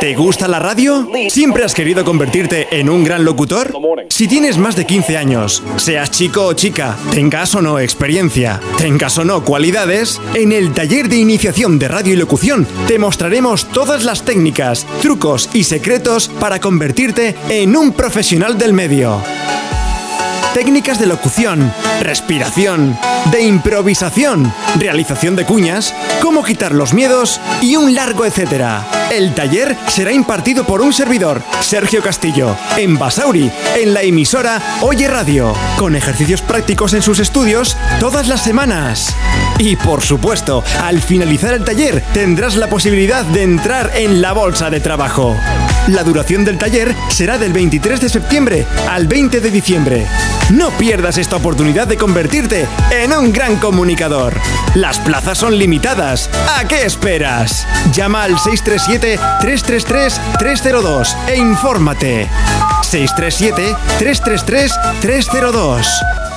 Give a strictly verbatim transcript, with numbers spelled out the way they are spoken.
¿Te gusta la radio? ¿Siempre has querido convertirte en un gran locutor? Si tienes más de quince años, seas chico o chica, tengas o no experiencia, tengas o no cualidades, en el taller de iniciación de radio y locución te mostraremos todas las técnicas, trucos y secretos para convertirte en un profesional del medio. Técnicas de locución, respiración, de improvisación, realización de cuñas, cómo quitar los miedos y un largo etcétera. El taller será impartido por un servidor, Sergio Castillo, en Basauri, en la emisora Oye Radio, con ejercicios prácticos en sus estudios todas las semanas. Y por supuesto, al finalizar el taller tendrás la posibilidad de entrar en la bolsa de trabajo. La duración del taller será del veintitrés de septiembre al veinte de diciembre. No pierdas esta oportunidad de convertirte en un gran comunicador. Las plazas son limitadas. ¿A qué esperas? Llama al seis tres siete, tres tres tres, tres cero dos e infórmate. seis tres siete, tres tres tres, tres cero dos.